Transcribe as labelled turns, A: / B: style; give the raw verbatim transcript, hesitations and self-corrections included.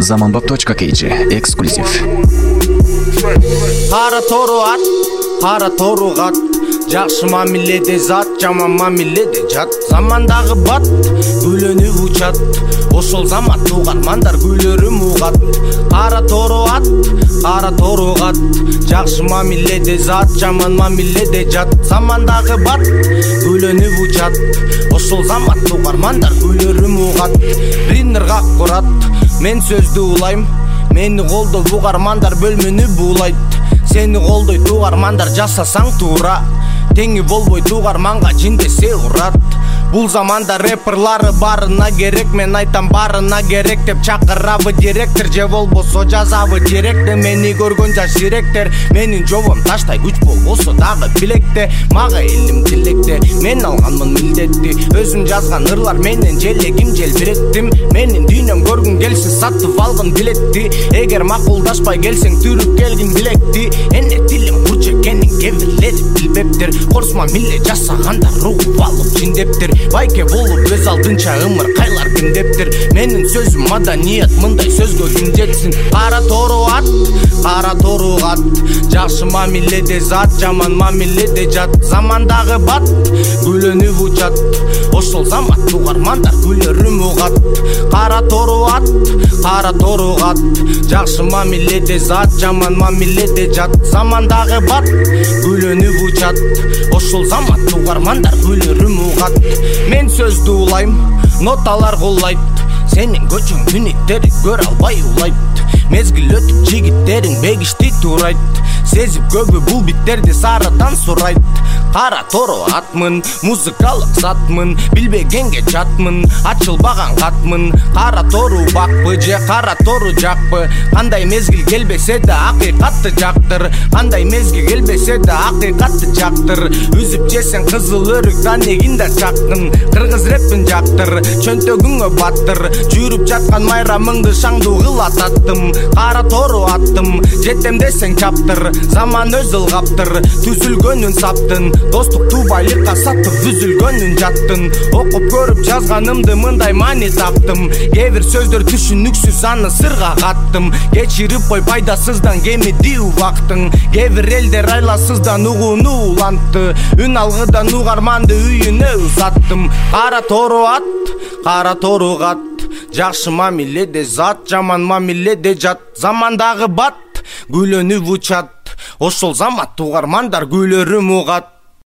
A: заманбап точка кж эксклюзив.
B: Кара тору ат, кара тору гат, жакшы мамиледе зат, жаман мамиледе жат. Замандагы бат, гүлөнүп учат, ошол замат угармандар гүлөрүм угат. Кара тору ат, кара тору гат, жакшы мамиледе зат, жаман мамиледе жат. Замандагы бат, гүлөнүп учат, ошол замат угармандар гүлөрүм угат. Бир ыргак курат, мен сөздү улайм, мени колдоп угармандар бөлмөнү буулайт. Сени колдойт угармандар жасасаң туура, теңи болбойт угарманга жин десе урат. Бул заманда рэперлары барына керек, мен айтам барына керек деп чакырабы директор, же болбосо жазабы директор. Мени көргөн жаш жиректер, менин жобом таштай күч болбосо дагы билекте. Мага илим тилекте, мен алганмын милдетти, өзүм жазган ырлар менен желегим желбиреттим. Менин дүйнөм көргүн келсе сатып алгын билетти, эгер макулдашпай келсең түрүп келгин билекти. Эне тилим курч экенин кебирлери билбептир, корсма миле жасагандар угуп алып жиндептир. Байке болуп өз алдынча ымыр кайлар кимдептир, менин сөзүм маданият мындай сөзгө ким жетсин. Кара тору ат, кара тору гат, жакшы мамиледе зат, жаман мамиледе жат. Замандагы бат, гүлөнүп учат, ошол замат угармандар гүлөрүм угат. Кара тору ат, кара тору гат, жакшы мамиледе зат, жаман мамиледе жат. Замандагы бат, гүлөнүп учат, ошол замат угармандар гүлөрүм угат. Мен сөздү улайм, ноталар куллайт, сенин көчүң түнүктери көрө албай улайт. Мезгил өтүп жигиттериң бегишти туурайт, сезип көбү бул биттерди сарыдан сурайт. Кара тору атмын, музыкалык затмын, билбегенге жатмын, ачылбаган катмын. Кара тору бакпы же кара тору жакпы, кандай мезгил келбесе да акыйкатты жактыр, кандай мезгил келбесе да акыйкатты жактыр. Үзүп жесең кызыл өрүк данегин да жаккын, кыргыз рэпин жактыр, чөнтөгүңө баттыр. Жүрүп жаткан майрамыңды шаңдуу кылататтым, кара тору аттым, жетем десең чаптыр, заман өз ылгаптыр, түзүлгөнүн саптын. Достукту байлыкка сатып үзүлгөнүн жаттын, окуп көрүп жазганымды мындай маани таптым. Кээ бир сөздөр түшүнүксүз, аны сырга каттым, кечирип кой пайдасыздан кемиди убактың. Кээ бир элдер айласыздан угууну улантты, үн алгыдан угарманды үйүнө узаттым. Кара тору ат, кара тору гат, жакшы мамиледе зат, жаман мамиледе жат. Замандагы бат, гүлөнүп учат, ошол замат угармандар гүлөрүм угат.